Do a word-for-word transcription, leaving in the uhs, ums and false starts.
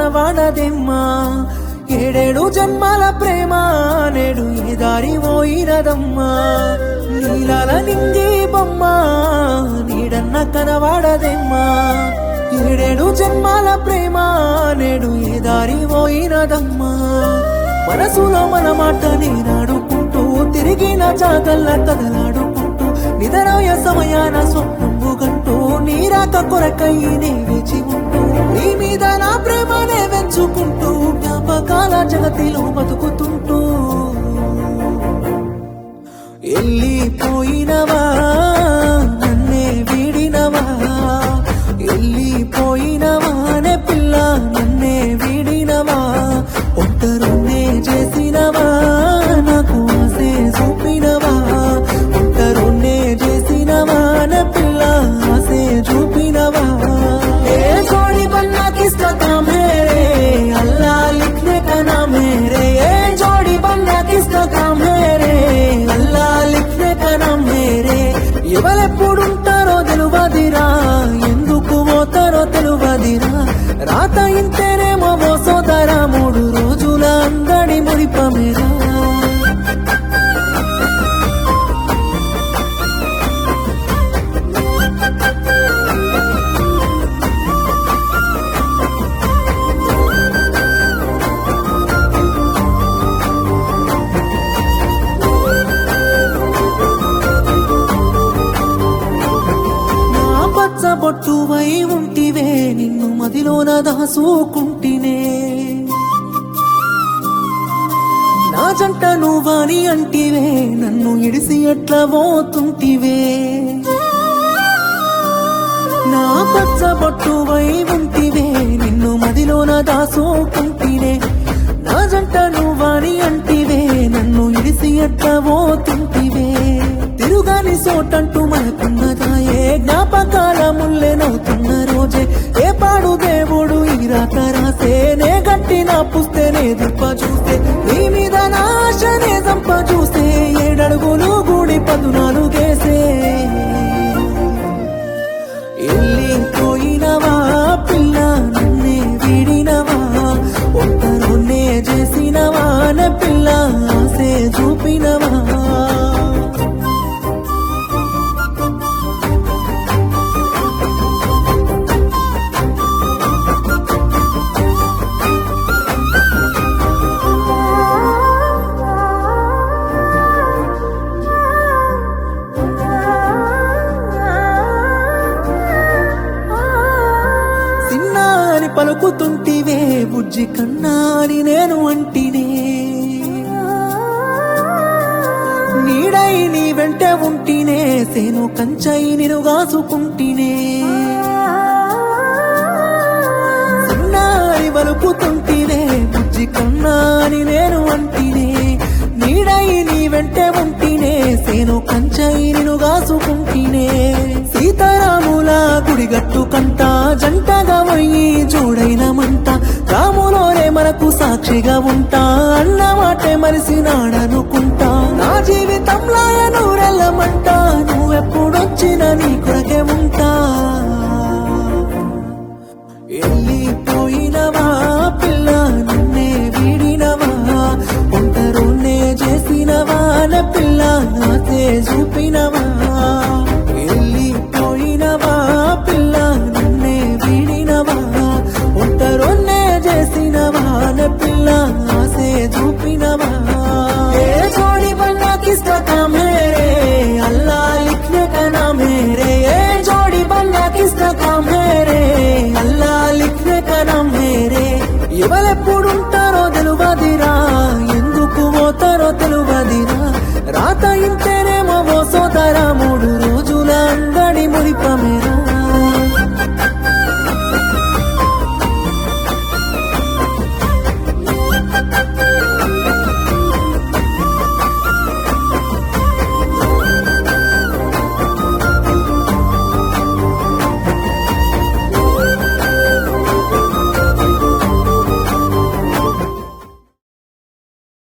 కనవాడదెమ్మా ఏడేడు జన్మాల ప్రేమ నేడు ఏ దారి పోయినదమ్మా నీలాల నింగి బొమ్మ నీడన్న కనవాడదెమ్మా ఏడేడు జన్మాల ప్రేమ నేడు ఏ దారి పోయినదమ్మా మనసులో మన మాట నేనాడుకుంటూ తిరిగిన జాగల్ల కదలాడుకుంటూ నిదరాయ సమయాన స్వప్నము గంటూ నీరాక కొరకై నే వేచి ఉంటూ నీ మీద నా ప్రేమనే వెంచుకుంటూ జ్ఞాపకాల జగతిలో బతుకుతుంటూ ఎల్లిపోయినవా నన్నే వీడినవా ఎల్లిపోయినవానే పిల్ల నన్నే వీడినవా ఒంటరునే చేసినవా నాకు ఆసే చూపినవా ఒంటరునే చేసినవా నా పిల్ల ఆసే చూపినవా ఏ జోడి బన్నా కిస్కా కామ్ హై రే అల్లా లిఖనే కా నామ్ హై రే ఏ జోడి బన్నా కిస్కా కామ్ హై రే అల్లా లిఖనే కా నామ్ హై రే ఎవరెప్పుడుంటారో తెలువదిరా ఎందుకు పోతారో తెలువదిరా రాత ఇంతేనేమో ఓ సోదరా మూడు రోజుల అంగడి మురిపమేరా బొట్టువై ఉంటివే నిన్ను మదిలోన దాసుకుంటినే నా జంట నువ్వని అంటివే నన్ను ఇడిసి ఎట్లా పోతుంటివే నా పచ్చ బొట్టువై ఉంటివే నిన్ను మదిలోన దాసుకుంటినే నా జంట నువ్వని అంటివే నన్ను ఇడిసి ఎట్లా పోతుంటివే తిరుగాని సోటంటూ మనకున్నదాయే జ్ఞాపకాల ముల్లెనవుతున్న రోజే ఏ పాడు దేవుడు ఈ రాత రాసే నే గట్టిన పుస్తేనే దుప్ప చూస్తే నీ మీద నాశనే సంప చూస్తే ఏడడుగులు గూడి పదునాలుగేసే ఎల్లిపోయినవా పిల్ల నన్నే వీడినవా ఒంటరునే చేసినవా నా పిల్ల ఆసే చూపినవా పలుకుతుంటివే బుజ్జి కన్నాని నేను అంటినే నీడై నీ వెంట ఉంటినే సేను కంచై నిను గాసుకుంటినే సిన్నాని పలుకుతుంటివే బుజ్జి కన్నాని నేను అంటినే నీడై నీ వెంట ఉంటినే సేను కంచై నిను గాసుకుంటినే సీతారాముల గుడిగట్టు కంట జంటగా పోయి జోడైన మంట రాములోనే మనకు సాక్షిగా ఉంటా అన్న మాటే మరిసినాడనుకుంటా నా జీవితంలో నూరెళ్ళమంట నువ్వెప్పుడొచ్చినా నీ కొరకే ఉంటా ఎల్లిపోయినవా పిల్ల నన్నే వీడినవా ఒంటరునే చేసినవా నా పిల్ల నాతే చూపినవా ఎల్లిపోయినవా పిల్ల నన్నే వీడినవా ఒంటరునే చేసినవా నా పిల్ల ఆసే చూపినవా ఏ జోడి బన్నా కిస్కా కామ్ హై రే అల్లా లిఖనే కా నామ్ హై రే ఏ జోడి బన్నా కిస్కా కామ్ హై రే అల్లా లిఖనే కా నామ్ హై రే ఎవరెప్పుడుంటారో తెలువదిరా